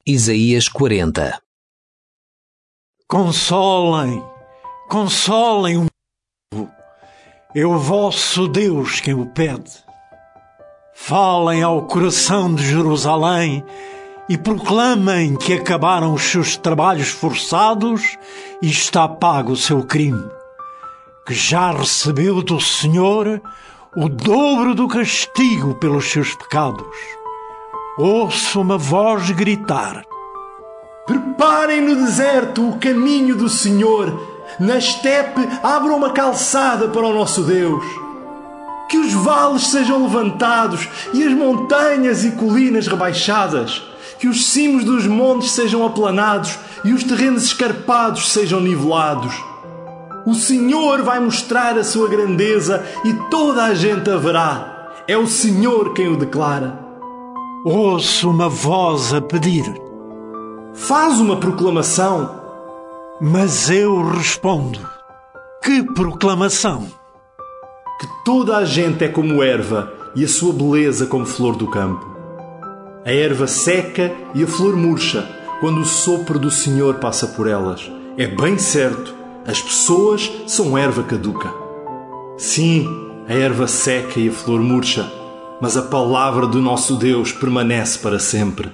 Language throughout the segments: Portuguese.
Isaías 40. Consolem, consolem o povo, é o vosso Deus quem o pede. Falem ao coração de Jerusalém e proclamem que acabaram os seus trabalhos forçados e está pago o seu crime, que já recebeu do Senhor o dobro do castigo pelos seus pecados. Ouço uma voz gritar: preparem no deserto o caminho do Senhor, na estepe abram uma calçada para o nosso Deus. Que os vales sejam levantados e as montanhas e colinas rebaixadas, que os cimos dos montes sejam aplanados e os terrenos escarpados sejam nivelados. O Senhor vai mostrar a sua grandeza e toda a gente a verá. É o Senhor quem o declara. Ouço uma voz a pedir: faz uma proclamação. Mas eu respondo: que proclamação? Que toda a gente é como erva e a sua beleza como flor do campo. A erva seca e a flor murcha quando o sopro do Senhor passa por elas. É bem certo, as pessoas são erva caduca. Sim, a erva seca e a flor murcha, mas a palavra do nosso Deus permanece para sempre.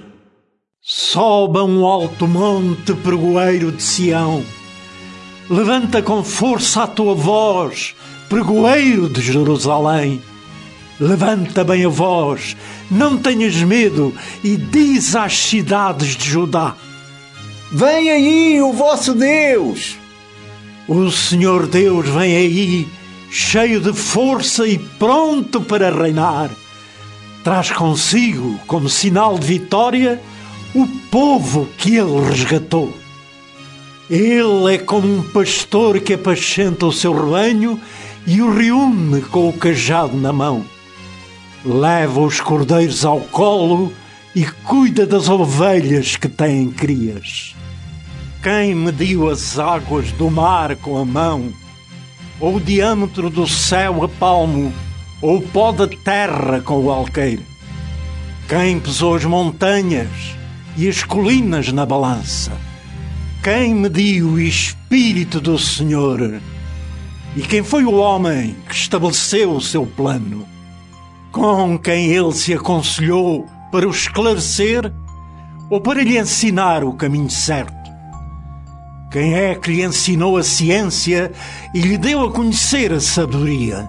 Soba um alto monte, pregoeiro de Sião. Levanta com força a tua voz, pregoeiro de Jerusalém. Levanta bem a voz, não tenhas medo, e diz às cidades de Judá: vem aí o vosso Deus! O Senhor Deus vem aí, cheio de força e pronto para reinar. Traz consigo, como sinal de vitória, o povo que ele resgatou. Ele é como um pastor que apascenta o seu rebanho e o reúne com o cajado na mão. Leva os cordeiros ao colo e cuida das ovelhas que têm crias. Quem mediu as águas do mar com a mão, ou o diâmetro do céu a palmo, ou o pó da terra com o alqueire? Quem pesou as montanhas e as colinas na balança? Quem mediu o Espírito do Senhor? E quem foi o homem que estabeleceu o seu plano? Com quem ele se aconselhou para o esclarecer ou para lhe ensinar o caminho certo? Quem é que lhe ensinou a ciência e lhe deu a conhecer a sabedoria?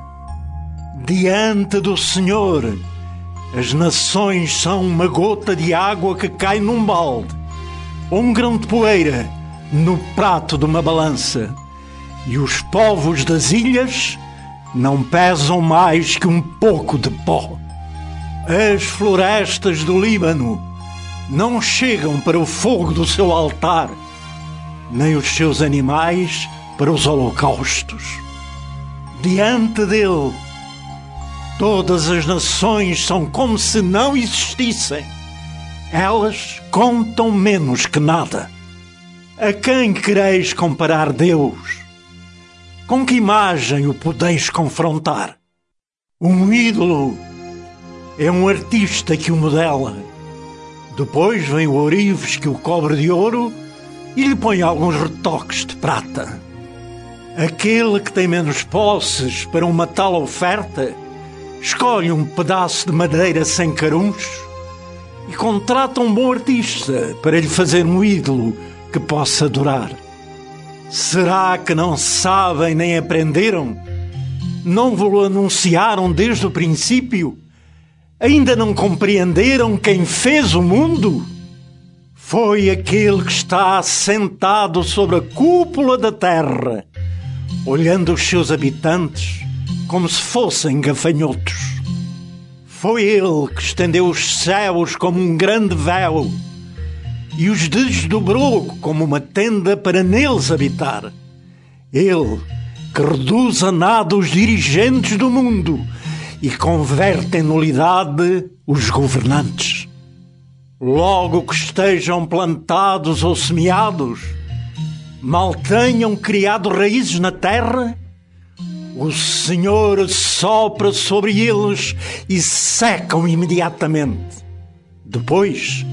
Diante do Senhor, as nações são uma gota de água que cai num balde, ou um grão de poeira no prato de uma balança. E os povos das ilhas não pesam mais que um pouco de pó. As florestas do Líbano não chegam para o fogo do seu altar, nem os seus animais para os holocaustos. Diante dele, todas as nações são como se não existissem. Elas contam menos que nada. A quem quereis comparar Deus? Com que imagem o podeis confrontar? Um ídolo é um artista que o modela. Depois vem o ourives que o cobre de ouro e lhe põe alguns retoques de prata. Aquele que tem menos posses para uma tal oferta escolhe um pedaço de madeira sem caruns e contrata um bom artista para lhe fazer um ídolo que possa durar. Será que não sabem nem aprenderam? Não vos anunciaram desde o princípio? Ainda não compreenderam quem fez o mundo? Foi aquele que está sentado sobre a cúpula da terra, olhando os seus habitantes como se fossem gafanhotos. Foi ele que estendeu os céus como um grande véu e os desdobrou como uma tenda para neles habitar. Ele que reduz a nada os dirigentes do mundo e converte em nulidade os governantes. Logo que estejam plantados ou semeados, mal tenham criado raízes na terra, o Senhor sopra sobre eles e secam imediatamente. Depois,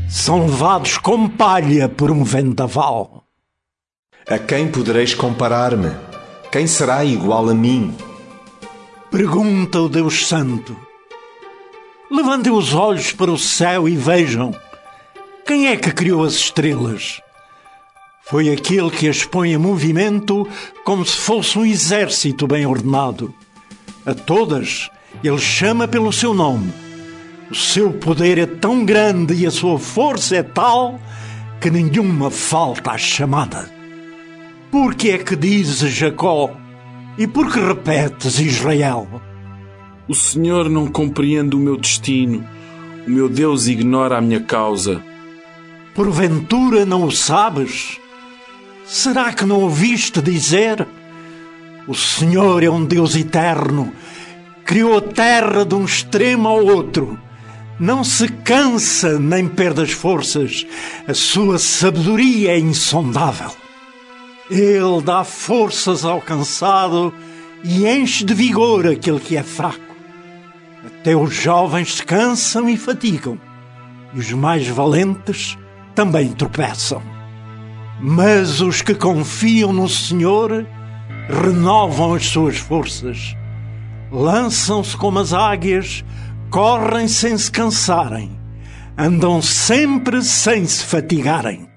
são levados como palha por um vendaval. A quem podereis comparar-me? Quem será igual a mim? Pergunta o Deus Santo. Levantem os olhos para o céu e vejam. Quem é que criou as estrelas? Foi aquele que as põe em movimento como se fosse um exército bem ordenado. A todas ele chama pelo seu nome. O seu poder é tão grande e a sua força é tal que nenhuma falta à chamada. Por que é que dizes, Jacó? E por que repetes, Israel? O Senhor não compreende o meu destino. O meu Deus ignora a minha causa. Porventura não o sabes? Será que não ouviste dizer? O Senhor é um Deus eterno. Criou a terra de um extremo ao outro. Não se cansa nem perde as forças. A sua sabedoria é insondável. Ele dá forças ao cansado e enche de vigor aquele que é fraco. Até os jovens se cansam e fatigam, e os mais valentes também tropeçam. Mas os que confiam no Senhor renovam as suas forças. Lançam-se como as águias, correm sem se cansarem, andam sempre sem se fatigarem.